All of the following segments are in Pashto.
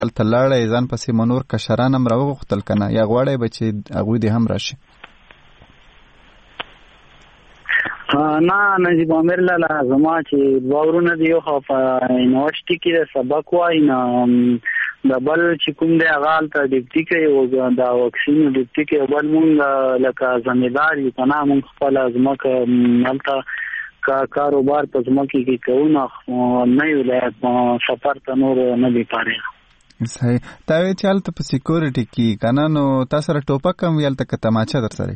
هلته لاړی ځان پسې منور کشران هم راوغوښتل که نه یا غواړی به چې هغوی دې هم راشي؟ نه نجیب عامر لاله زما چې دوه ورونه دي، یو خو په یونیورسټي کې د سبق وایي، نه د بل چې کوم دی هغه هلته ډیپټي کوي او د واکسین ډیپټي کوي، بل مونږ لکه زمیندار یو که نه مونږ خپله ځمکه هلته کاروبار په ځمکې کې کوو، نه یو ولایت سفر ته نور نه دی پارېږه. صحیح. تا وایي چې هلته په سیکورټي کې که نه نو تا سره ټوپک هم وي هلته که تماچه در سره؟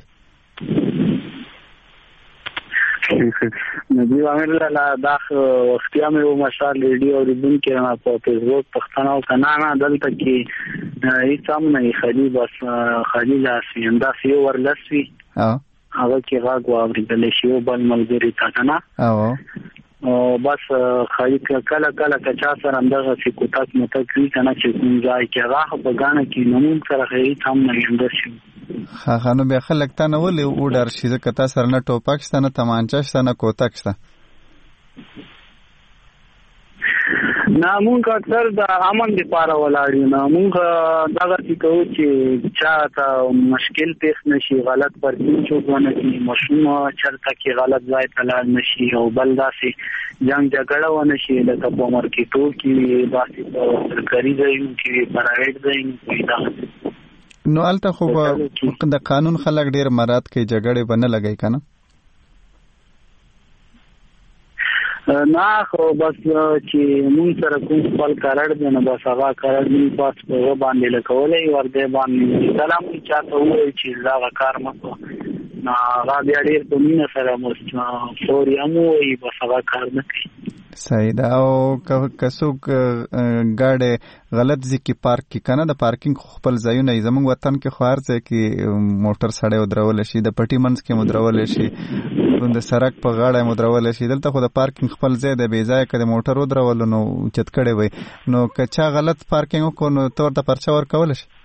نجیب عامر لاله دا وختیا مې و مشال ریډیو اورېدونکي په فیسبوک پښتنه او که نه دلته کې هېڅ هم نه وي، خالي بس خالي لاس وي، همداسې یو ورلس وي هغه کې غږ واورېدلی شي یو بل ملګري ته که نه بس خالي کله کله که چا سره همدغسې کوتک موتک وي که نه چې کوم ځای کې هغه خو په ګاڼه کې نو مونږ سره هېڅ هم نه وي همداسې. ښه نو بیا خلک تا نه ولې وډار شي ځکه تا سره نه ټوپک شته نه تمانچه شته نه کوتک شته؟ نه مونږ اکثر د امن دپاره ولاړ یو، نه مونږ دغسې کوو چې چا ته مشکل پیښ نه شي، غلط پرچین څوک ونه کړي، ماشوم چېرته کې غلط ځای ته لاړ نه شي او بل داسې جنګ جګړه ونه شي لکه په مارکېټو کې وي، داسې په سرکاري ځایونو کې وي، پرایویټ ځایونو کې وي. دغسې نو هلته خو د قانون خلک ډېر مراعت کوي، جګړې به نه لګوي که نه؟ نه خو بس چې مونږ سره کوم خپل قرار دی نو بس هغه قرار مونږ پاس په هغه باندې لګولی ورده باندې سلام چاته ووایي چې دغه کار مه کوه، نو هغه بیا ډېر په مینه سره فوري هم ووایي بس هغه کار نه کوي. صحیح ده. او که څوک ګاډی غلط ځای کې پارک کړي که نه، د پارکینګ خپل ځایونه یي، زموږ وطن کې خو هر ځای کې موټر سړی ودرولی شي، د پټي منځ کې مدرولی شي، د سړک په غاړه مدرولی شي، دلته خو د پارکینګ خپل ځای دی، بې ځایه که د موټر ودرولو نو اوچت کړی وي، نو که چا غلط پارکینګ وکړو نو ته ورته پرچه ورکولی شي؟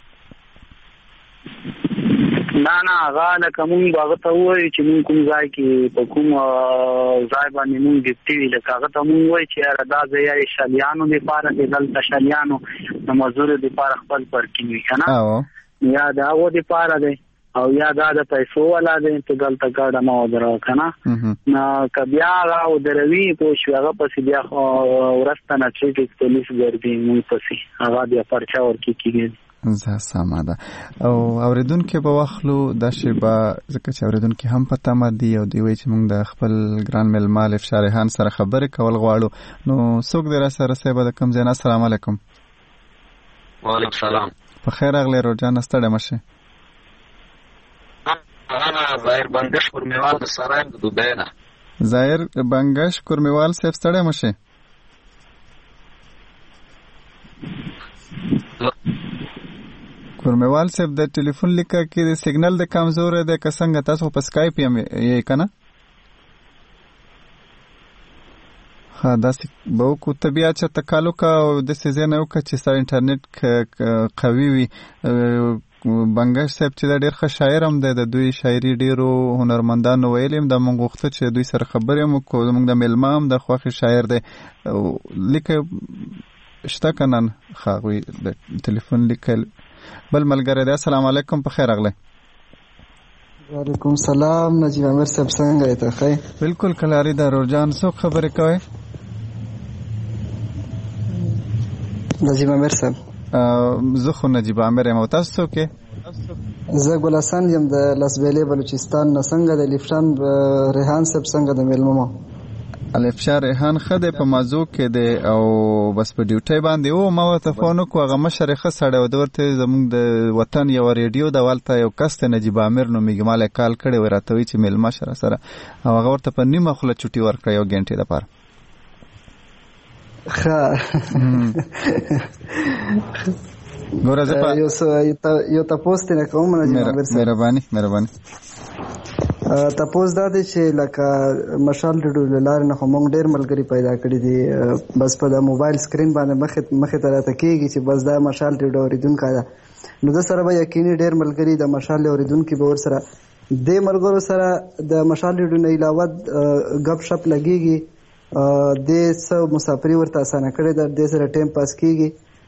نه هغه لکه مونږ هغه ته ووایو چې مونږ کوم ځای کې په کوم ځای باندې مونږ ډیپټي وي، لکه هغه ته مونږ وایو چې یاره دا ځای یا شلیانو دپاره دی، دلته شلیانو د مزدورو دپاره خپل پارکینګ وي که نه، یا د هغو دپاره دی او یا دا د پیسو والا دی چې دلته ګاډه مه ودروه که نه. نو که بیا هغه ودروي پوه شوې هغه پسې بیا وروسته نه ټریفک پولیس ګرځي مونږ پسې هغه بیا پرچه ورکې کېږي. سمه ده. او اوریدونکي به واخلو دا شیبه ځکه چې اوریدونکي هم په تمه دي او دوی وایي چې موږ د خپل ګران میلمه الفشار ریحان سره خبرې کول غواړو، نو څوک دی راسره صاحبه د کوم ځای نه؟ السلام علیکم. وعلیکم السلام. په خیر راغلی روجان، ستړی مه شې. ظاهر بنگش کورمیوال د سرایم د دوبۍ نه. ظاهر بنگش کورمیوال صاحب ستړی مه شې. کورمیوال صاحب د ټلیفون لیکه کې د سیګنل د کمزوری دی که څنګه؟ تاسو په سکایپ یې که نه؟ ها داسې به وکړو، ته بیا چېرته کال وکړه او داسې ځای نه وکړه چې ستا انټرنیټ قوي وي. بنگش صاحب چې دا ډېر ښه شاعر هم دی، د دوی شاعري ډېرو هنرمندانو ویلې هم، دا موږ غوښته چې دوی سره خبرې هم وکړو، زموږ د میلمه هم د خوښې شاعر دی. لیکه شته که نه؟ ښه هغوی د ټلیفون لیکل. بل ملګری دی، السلام علیکم، په خیر راغلی. وعلیکم السلام. نجیب عامر صاحب څنګه یې؟ ته ښه یې؟ بالکل کلاري ده. روجان څوک خبرې کوئ؟ نجیب عامر صاحب. زه خو نجیب عامر یم، او تاسو څوک یې؟ زه ګل حسن یم د لسبیلې بلوچستان نه. څنګه د الفشار ریحان صاحب څنګه د میلمه؟ الفشار ریحان ښه دی، په مازو کې دی او بس په ډیوټۍ باندې و. ما ورته فون وکړو، هغه مشر یې ښه سړی و، ده ورته زموږ د وطن یوه ریډیو ده هلته یو کس دی نجیب عامر نومیږي، ما له یې کال کړی و، راته وایي چې میلمه شه راسره، او هغه ورته په نیمه خوله چوټي ورکړه یو ګنټې دپاره. ګوره زه یو تپوس ترې کوم نجیب عامر صاحب. مهرباني. تپوس دا دی چې لکه مشال ریډیو له لارې نه خو موږ ډېر ملګري پیدا کړي دي، بس په د موبایل سکرین باندې مخې ته راته کېږي چې بس دا مشال ریډیو اورېدونکی ده، نو د سره به یقیني ډېر ملګري د مشال اورېدونکي به ورسره دې ملګرو سره د مشال ریډیو نه علاوه ګپ شپ لګېږي، دې څه مسافري ورته اسانه کړې ده، دې سره ټایم پاس کېږي،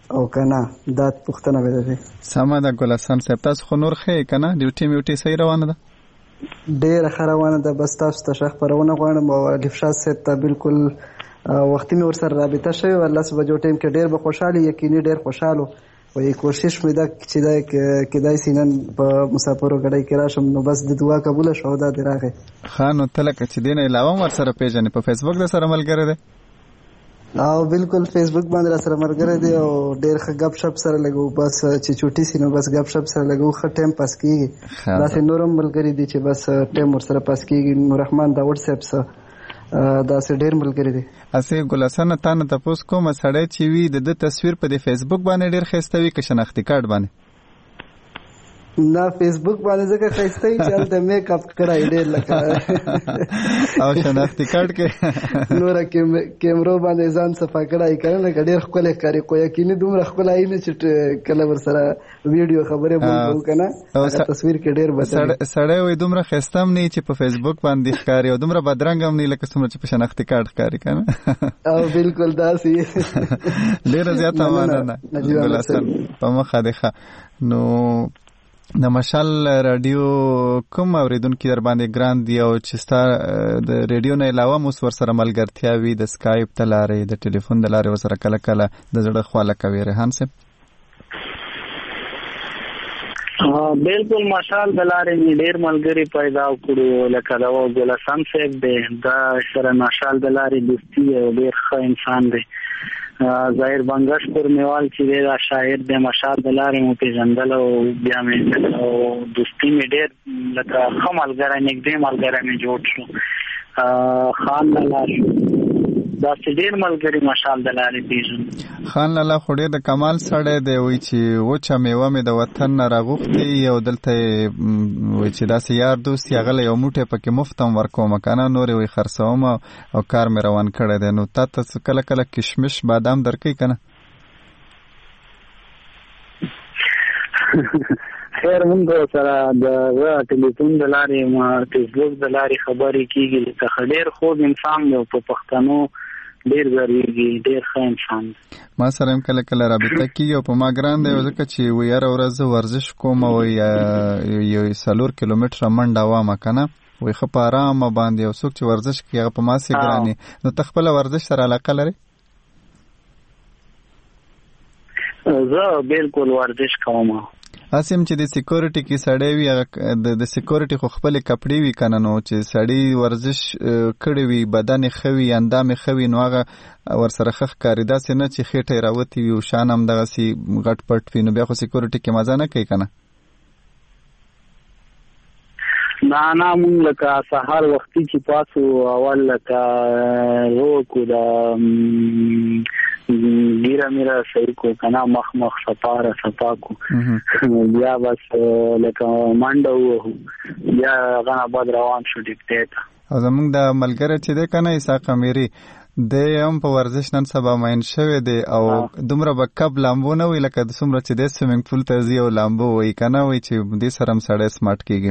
او کنه دا پوښتنه به ده. سمه ده ګل حسن صاحب، تاسو خو نور ښه کنه ډیوټي میوټي صحیح روانه ده؟ ډېره ښه روانه ده. بس تاسو ته ښه خپرونه غواړم او الف شاه صاحب ته بالکل وختي مې ورسره رابطه شوې وه. 10 بجو ټایم کې ډېر به خوشحاله، یقیني ډېر خوشحاله وایي. کوشش مې ده چې دا کېدای شي نن په مسافرو ګډۍ کې راشم، نو بس د دعا قبوله شو او دا دې راغی. ښه نو ته لکه چې دې نه علاوه هم ورسره پېژنې، په فیسبوک د سره ملګری دی؟ او بالکل فیسبوک باندې را سره ملګری دی او ډېر ښه ګپ شپ سره لګو. بس چې چوټي سي نو بس ګپ شپ سره لګو، ښه ټایم پاس کېږي. داسې نور هم ملګري دي چې بس ټایم ورسره پاس کېږي. نوررحمان داوود صاحب سه داسې ډېر ملګري دي. اسې ګل حسن تا نه تپوس کومه سړی چې وي د ده تصویر په دې فیسبوک باندې ډېر ښایسته وي که شناختي کارډ باندې؟ نه فیسبوک باندې ځکه ښایسته وي چې هلته میک اپ کړی ډېر لکه او شناختي کارډ کې نوره کیمرو باندې ځان صفا کړی که نه لکه ډېر ښکلی ښکاري. خو یقیني دومره ښکلی نه چې کله ورسره ویډیو خبرې کوو که نه هغه تصویر کې ډېر بدل سړی وایي دومره ښایسته هم نه چې په فیسبوک باندې ښکاري او دومره بدرنګ هم نه لکه څومره چې په شناختي کارډ ښکاري که نه. او بالکل داسې ډېره زیاته مننه ګل حسن، په مخه دې ښه. نو د مشال رادیو کوم اوریدونکي در باندې ګران دي او چې ستا د ریډیو نه علاوه مو ورسره ملګرتیا وي د سکایپ د لارې د ټلیفون د لارې ورسره کله کله د زړه خواله کوي ریحان صاحب؟ بالکل مشال د لارې مې ډېر ملګري پیدا کړو، لکه دا ګل حسن صاحب دی، دا سره مشال د لارې دوستي او ډېر ښه انسان دی. ظاهر بنگش پر میوال چې دی دا شاعر دی، مشال د لارې مو پېژندل او بیا مې دوستي مې ډېر لکه ښه ملګری نږدې ملګری مې جوړ شو. خان لالا شو، داسې ډېر ملګري مشال د لارې پېژنو. خان لالا خو ډېر د کمال سړی دی، وایي چې وچه میوه مې د وطن نه راغوښتې او دلته وایي چې داسې یار دوست یې هغه له یو موټی پکې مفت هم ورکوم که نه نور یې وایي خرڅوم او کار مې روان کړی دی. نو تا ته کله کله کشمش بادام درکوي که نه؟ خیر مونږ سره د ټلیفون د لارې فیسبوک د لارې خبرې کېږي، څخه ډېر خوږ انسان دی، په پښتنو ډېر ګرېږي، ډېر ښه انسان دی. ما سره هم کله کله رابطه کېږي او په ما ګران دی ځکه چې وایي هره ورځ زه ورزش کوم او یو 4 کیلومتره منډه وامه که نه، وایي ښه په ارامه باندې او څوک چې ورزش کوي هغه په ما سې ګراني. نو ته خپله ورزش سره علاقه لرې؟ زه بالکل ورزش کوم. اسیم چې د سکیورټي کې سړی وي هغه د سکیورټي خو خپلې کپړې وي که نه، نو چې سړی ورزش کړی وي بدن یې ښه وي اندام یې ښه وي نو هغه ورسره ښه ښکاري، داسې نه چې خېټه یې راوتې وي او شان هم دغسې غټ پټ وي، نو بیا خو سکیورټي کې مزه نه کوي که نه؟ نه مونږ لکه سهار وختي چې پاسو اول لکه روکو د ګیره میره صحیح کو کنه مخ صفا کو بیا بس لکه منډه وو بیا غنا بعد روان شو ډیکټیټ. او زمونږ د ملګری چې دی کنه اسحاق امیری دی هم په ورزش نن سبا ماین شوی دی او دومره به کب لامبو نه وي لکه څومره چې دی سویمنګ پول ته ځي او لامبو وایي که نه، وایي چې دې سره هم سړی سمارټ کېږي.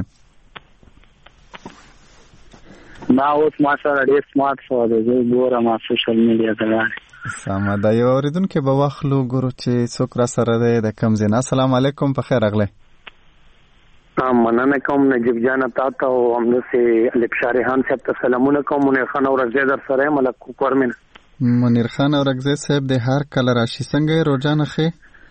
ما اوس ما سره ډېر سمارټ شو دی، زه ګورم سوشل میډیا ته لارې. سمه ده، یو اورېدونکی به واخلو ګورو چې څوک را سره دی د کوم ځای نه. السلام علیکم، په خیر راغلی. مننه کوم نجیب جانه تا ته او همداسې الف شاه ریحان صاحب ته سلامونه کوم. منیر خان اورکزی در سره یم له کوکورمین. منیر خان اورکزی صاحب د هر کله راشي، څنګه یې روجانه ښې؟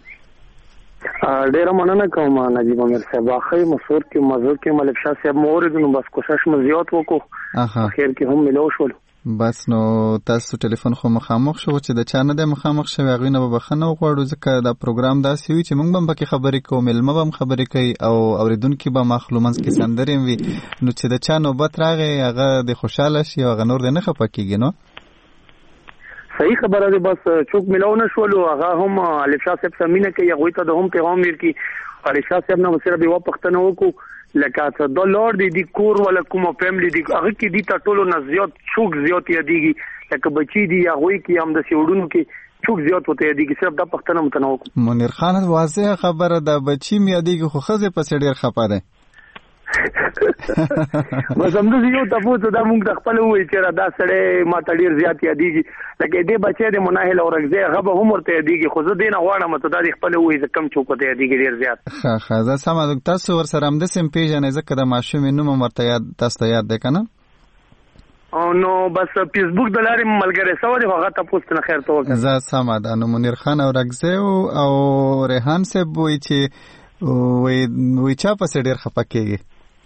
ډېره مننه کوم نجیب امیر صاحب، ښه مسور کې مزور کې الف شاه صاحب مو اورېدو نو بس کوشش مو زیات وکړو، اخر کې هم ملو شولو. بس نو تاسو ټلیفون خو مخامخ شو چې د چا نه دی مخامخ شوی هغوی نه به بخښنه وغواړو ځکه دا پروګرام داسې وي چې موږ به هم پکې خبرې کوو، میلمه به هم خبرې کوي او اورېدونکي به هم اخلو، منځ کې سندرې هم وي، نو چې د چا نوبت راغی هغه د خوشحاله شي او هغه نور دی نه خفه کېږي. نو صحیح خبره ده، بس څوک ملاو نه شولو هغه هم الف شاه صاحب سره مینه کوي، هغوی ته د هم پیغام ورکړي. الف شاه صاحب نه صرف یوه پوښتنه وکړو لکه څه دا لار دی کور ولا کومه فیملی دی هغه کې دي ته ټولو نه زیات څوک زیات یادېږي، لکه بچي دي هغوی کې هم داسې وړونو کې څوک زیات ورته یادېږي، صرف دا پوښتنه مو ته نه وکړو. منیر خان واضحه خبره ده، بچي مې یادېږي خو ښځې پسې ډېر خفه دی. بس همداسې یو تپوس دا مونږ ته خپله ووایي چې دا سړی ما ته ډېر زیات یادېږي لکه دې بچی دی مناهل اورکزی هغه به هم ورته یادېږي خو زه دې نه غواړم ته دا دې خپله ووایي زه کم چوک ته یادېږي ډېر زیات ښه زه سمه تاسو ورسره همداسې هم پېژنئ ځکه د ماشومې نوم هم ورته تاسو ته یاد دی که نه نو بس فیسبوک د لارې ملګری سوی دی خو هغه تپوس ته نه خیر ته وکړه زه سمه ده نو منیر خان اورکزی او ریحان صاحب وایي چې وایي چا پسې ډېر خفه کېږي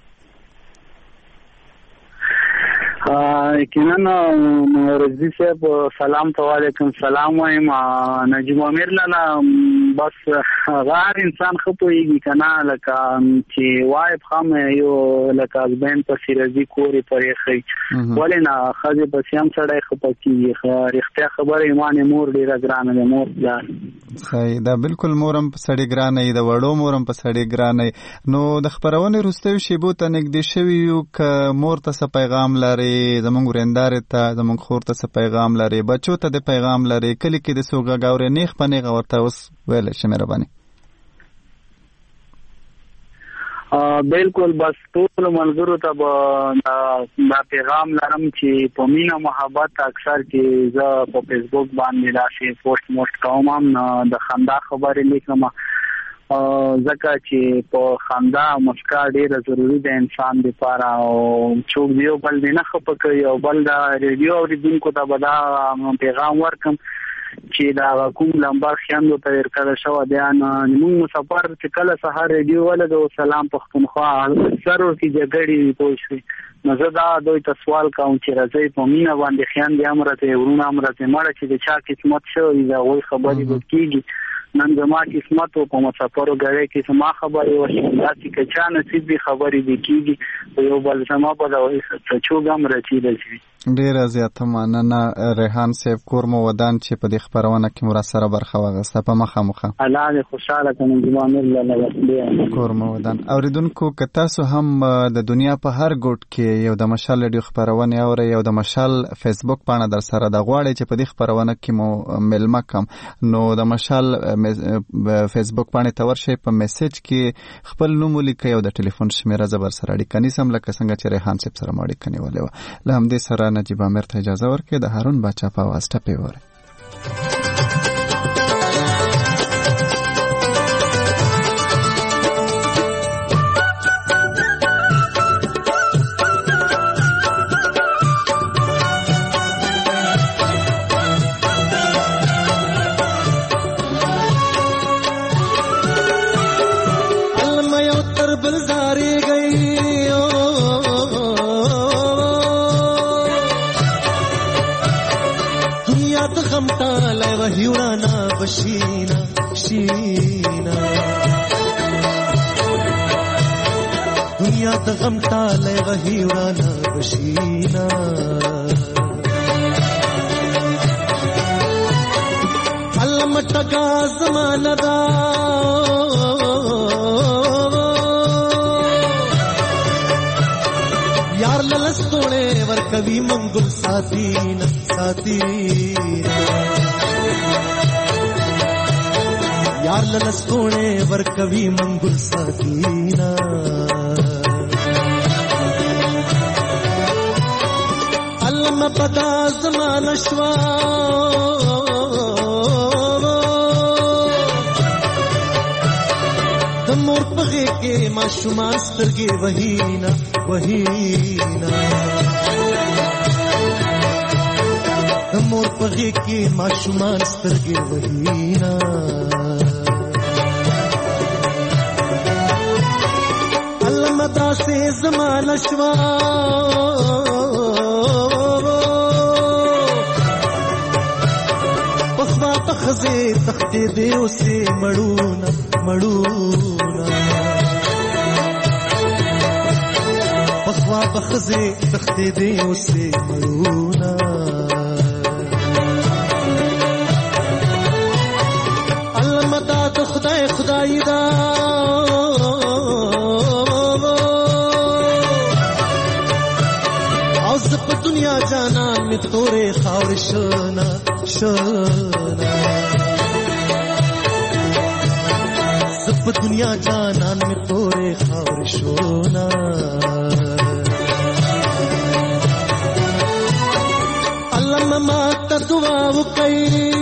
یقینا رضی صاحب سلام ته وعلیکم سلام وایم نجیب امیر لاله بس غار انسان خپويږي کنه لکه چې وای خام یو لکه ځبن په سیرزي کوري پرې خي ولنه خځه بسیام سړی خپکیږي اختیار خبره ایمان مور ډیره ګرانه ده مور دا صحیح دا بالکل مورم په سړی ګرانه ده وړو مورم په سړی ګرانه نو د خبرونه روستوي شیبو ته نګدې شوی یو ک مور ته څه پیغام لري زمونږ ورندار ته زمونږ خور ته څه پیغام لري بچو ته د پیغام لري کلی کې د سوګه گاورې نیخ پنیغه ورته اوس ویل شي مهرباني بالکل بس ټول ملګرو ته دا پیغام لرم چې په مینا محبت اکثر کې زه په فیسبوک باندې راشي پوسټ کوم د خندا خبرې لیکم ځکه چې په خندا مسکا ډیره ضروری ده انسان لپاره او څوک یو بل نه خپه کوي او بل دا ریډیو اوریدونکو ته به دا پیغام ورکم چې دا کوم لمبر خیاندو ته ورکړل شو بیان موږ مسافر چې کله سهار ریډیو ولګو سلام پښتونخوا سرور کې جګړې پوښتنه نو زه دا دوی ته سوال کوم چې راځي په مینا باندې خیاندې امرته ورونه امرته مړ چې د چا قسمت شوی دا وای خبرې وکړي نن زما قسمت په مسافرو غړې کې زما خبرې وشي دا چې چا نصیب دي خبرې دي کیږي یو بل زما په دا وایي چې چوغم رچیدل ډیره زیاته مننه ریحان صاحب کورمو ودان چې په دې خبرونه کې مرسته برخه واغسته په مخه الله خوشاله کنه جوان الله کورمو ودان اوریدونکو که تاسو هم د دنیا په هر ګوټ کې یو د مشال ریډیو خبرونه اورئ یو د مشال فیسبوک باندې در سره د غواړي چې په دې خبرونه کې مو ملما کم نو د مشال فیسبوک باندې تور شي په میسج کې خپل نوم ولیکئ او د ټلیفون شمیره زبر سره اړیکه نیسم لکه څنګه چې ریحان صاحب سره اړیکه نیولې و له همدې سره نجیب امیر ته اجازه ورکړئ د هارون باچا په आवाज ټپې وره دنیا د غم تاله غهی ورانا بشینا علمټګا زمانہ دا یار لستوړې ور کوي منګل ساتینا یار لستوړې ور کوي منګل ساتینا علم پدا زمانہ شوا د مور پغه کې ماشومان سترګې وهینا د مور پغه کې ماشومان سترګې وهینا علم دا سے زمانہ شوا پخوا پخزه تختې دې اوسه مړونا پخوا پخزه تختې دې اوسه مړونا المدا د خدای دا اوس په دنیا جانان می تورې خاور شنا په دنیا جانان می تورې خاور شونا الله ما ته دعا وکړي